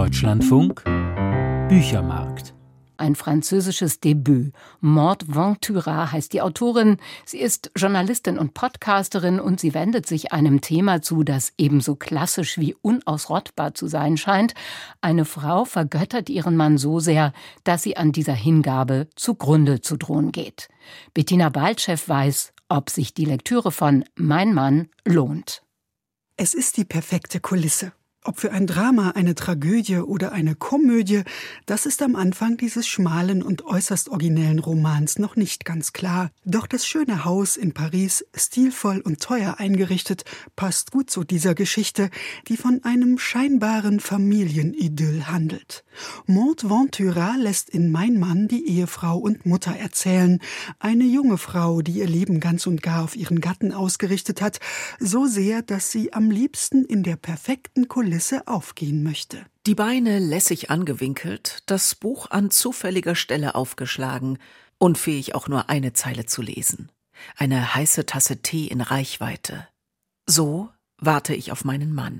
Deutschlandfunk Büchermarkt. Ein französisches Debüt. Maud Ventura heißt die Autorin. Sie ist Journalistin und Podcasterin und sie wendet sich einem Thema zu, das ebenso klassisch wie unausrottbar zu sein scheint. Eine Frau vergöttert ihren Mann so sehr, dass sie an dieser Hingabe zugrunde zu drohen geht. Bettina Baltschew weiß, ob sich die Lektüre von Mein Mann lohnt. Es ist die perfekte Kulisse. Ob für ein Drama, eine Tragödie oder eine Komödie, das ist am Anfang dieses schmalen und äußerst originellen Romans noch nicht ganz klar. Doch das schöne Haus in Paris, stilvoll und teuer eingerichtet, passt gut zu dieser Geschichte, die von einem scheinbaren Familienidyll handelt. Maud Ventura lässt in Mein Mann die Ehefrau und Mutter erzählen. Eine junge Frau, die ihr Leben ganz und gar auf ihren Gatten ausgerichtet hat, so sehr, dass sie am liebsten in der perfekten Kulisse aufgehen möchte. Die Beine lässig angewinkelt, das Buch an zufälliger Stelle aufgeschlagen, unfähig auch nur eine Zeile zu lesen. Eine heiße Tasse Tee in Reichweite. So warte ich auf meinen Mann.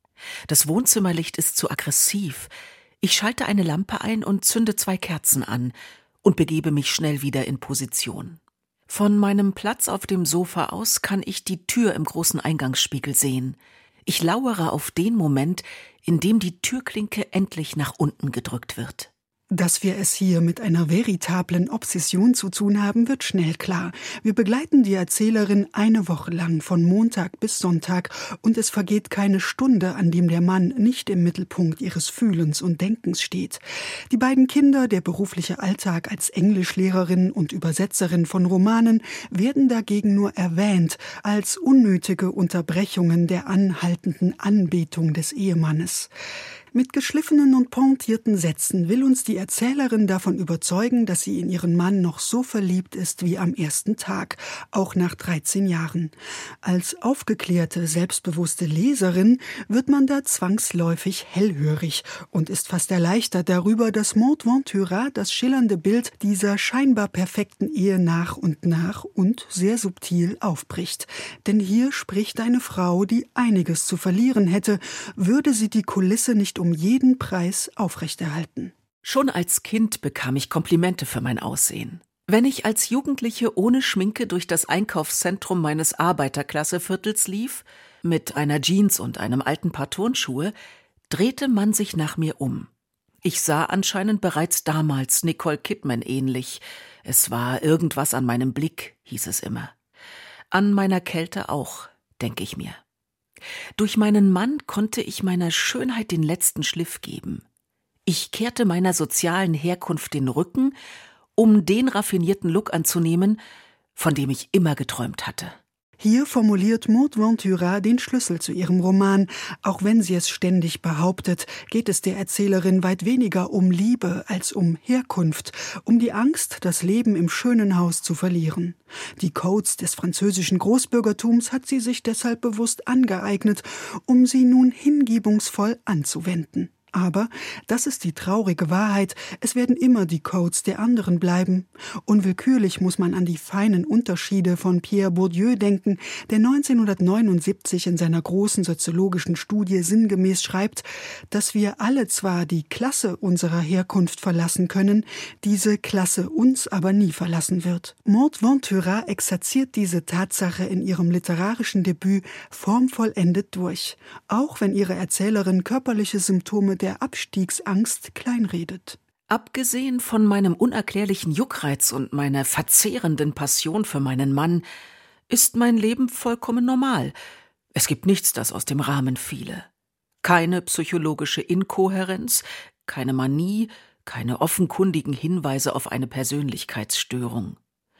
Das Wohnzimmerlicht ist zu aggressiv. Ich schalte eine Lampe ein und zünde 2 Kerzen an und begebe mich schnell wieder in Position. Von meinem Platz auf dem Sofa aus kann ich die Tür im großen Eingangsspiegel sehen. Ich lauere auf den Moment, in dem die Türklinke endlich nach unten gedrückt wird. Dass wir es hier mit einer veritablen Obsession zu tun haben, wird schnell klar. Wir begleiten die Erzählerin eine Woche lang von Montag bis Sonntag und es vergeht keine Stunde, an dem der Mann nicht im Mittelpunkt ihres Fühlens und Denkens steht. Die beiden Kinder, der berufliche Alltag als Englischlehrerin und Übersetzerin von Romanen, werden dagegen nur erwähnt als unnötige Unterbrechungen der anhaltenden Anbetung des Ehemannes. Mit geschliffenen und pointierten Sätzen will uns die Erzählerin davon überzeugen, dass sie in ihren Mann noch so verliebt ist wie am ersten Tag, auch nach 13 Jahren. Als aufgeklärte, selbstbewusste Leserin wird man da zwangsläufig hellhörig und ist fast erleichtert darüber, dass Maud Ventura das schillernde Bild dieser scheinbar perfekten Ehe nach und sehr subtil aufbricht. Denn hier spricht eine Frau, die einiges zu verlieren hätte, würde sie die Kulisse nicht um jeden Preis aufrechterhalten. Schon als Kind bekam ich Komplimente für mein Aussehen. Wenn ich als Jugendliche ohne Schminke durch das Einkaufszentrum meines Arbeiterklasseviertels lief, mit einer Jeans und einem alten Paar Turnschuhe, drehte man sich nach mir um. Ich sah anscheinend bereits damals Nicole Kidman ähnlich. Es war irgendwas an meinem Blick, hieß es immer. An meiner Kälte auch, denke ich mir. Durch meinen Mann konnte ich meiner Schönheit den letzten Schliff geben. Ich kehrte meiner sozialen Herkunft den Rücken, um den raffinierten Look anzunehmen, von dem ich immer geträumt hatte. Hier formuliert Maud Ventura den Schlüssel zu ihrem Roman. Auch wenn sie es ständig behauptet, geht es der Erzählerin weit weniger um Liebe als um Herkunft, um die Angst, das Leben im schönen Haus zu verlieren. Die Codes des französischen Großbürgertums hat sie sich deshalb bewusst angeeignet, um sie nun hingebungsvoll anzuwenden. Aber, das ist die traurige Wahrheit, es werden immer die Codes der anderen bleiben. Unwillkürlich muss man an die feinen Unterschiede von Pierre Bourdieu denken, der 1979 in seiner großen soziologischen Studie sinngemäß schreibt, dass wir alle zwar die Klasse unserer Herkunft verlassen können, diese Klasse uns aber nie verlassen wird. Maud Ventura exerziert diese Tatsache in ihrem literarischen Debüt formvollendet durch, auch wenn ihre Erzählerin körperliche Symptome der Abstiegsangst kleinredet. Abgesehen von meinem unerklärlichen Juckreiz und meiner verzehrenden Passion für meinen Mann ist mein Leben vollkommen normal. Es gibt nichts, das aus dem Rahmen fiele. Keine psychologische Inkohärenz, keine Manie, keine offenkundigen Hinweise auf eine Persönlichkeitsstörung.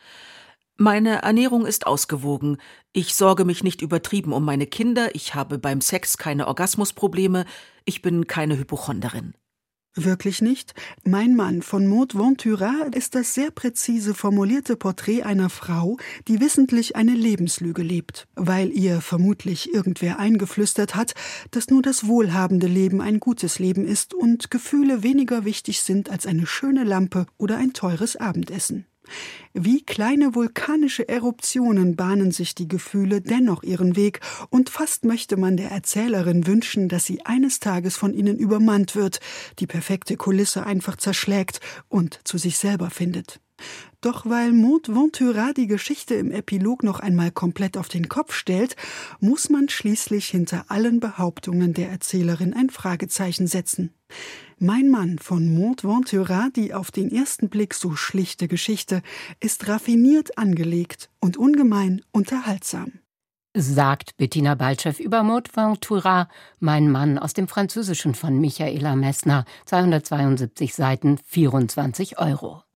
Meine Ernährung ist ausgewogen. Ich sorge mich nicht übertrieben um meine Kinder. Ich habe beim Sex keine Orgasmusprobleme. Ich bin keine Hypochonderin. Wirklich nicht? Mein Mann von Maud Ventura ist das sehr präzise formulierte Porträt einer Frau, die wissentlich eine Lebenslüge lebt, weil ihr vermutlich irgendwer eingeflüstert hat, dass nur das wohlhabende Leben ein gutes Leben ist und Gefühle weniger wichtig sind als eine schöne Lampe oder ein teures Abendessen. Wie kleine vulkanische Eruptionen bahnen sich die Gefühle dennoch ihren Weg, und fast möchte man der Erzählerin wünschen, dass sie eines Tages von ihnen übermannt wird, die perfekte Kulisse einfach zerschlägt und zu sich selber findet. Doch weil Maud Ventura die Geschichte im Epilog noch einmal komplett auf den Kopf stellt, muss man schließlich hinter allen Behauptungen der Erzählerin ein Fragezeichen setzen. Mein Mann von Maud Ventura, die auf den ersten Blick so schlichte Geschichte, ist raffiniert angelegt und ungemein unterhaltsam. Sagt Bettina Baltschew über Maud Ventura, Mein Mann, aus dem Französischen von Michaela Messner, 272 Seiten, 24 €.